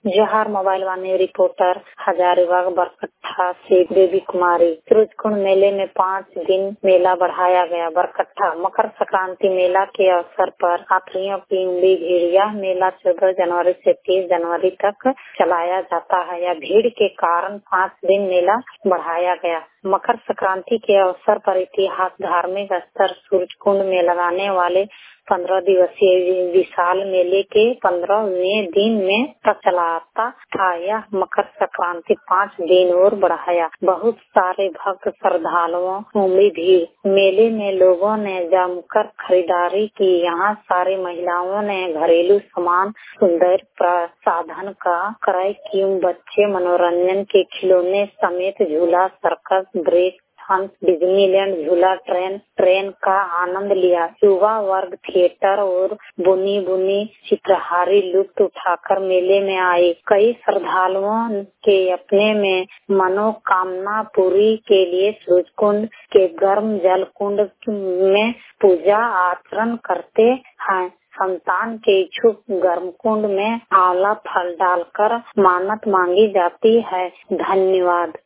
जोहार mobile Vaani reporter Hazaribagh Barkatha से देवी कुमारी। सूरजकुंड मेले में 5 दिन मेला बढ़ाया गया। बरकट्ठा मकर संक्रांति मेला के अवसर पर यात्रियों की उमड़ी भीड़। यह मेला 14 जनवरी से 30 जनवरी तक चलाया जाता है। यह भीड़ के कारण 5 दिन मेला बढ़ाया गया। मकर संक्रांति के अवसर पर इतिहास धार्मिक स्तर सूरजकुंड में लगाने वाले 15 दिवसीय विशाल मेले के 15वें दिन में तक चलाता था। यह मकर संक्रांति 5 दिन और बढ़ाया। बहुत सारे भक्त श्रद्धालुओं उमड़ी भीड़। मेले में लोगों ने जमकर खरीदारी की। यहाँ सारी महिलाओं ने घरेलू सामान, सुंदर प्रसाधन का क्रय की। बच्चे मनोरंजन के खिलौने समेत झूला, सर्कस, ब्रेक हंस, डिज्नीलैंड झूला, ट्रेन का आनंद लिया। युवा वर्ग थिएटर और बुनी चित्रहारी लुत्फ उठाकर मेले में आए। कई श्रद्धालुओं के अपने में मनोकामना पूरी के लिए सूरजकुंड के गर्म जल कुंड में पूजा आचरण करते हैं। संतान के इच्छुक गर्म कुंड में आंवला फल डालकर मानत मांगी जाती है। धन्यवाद।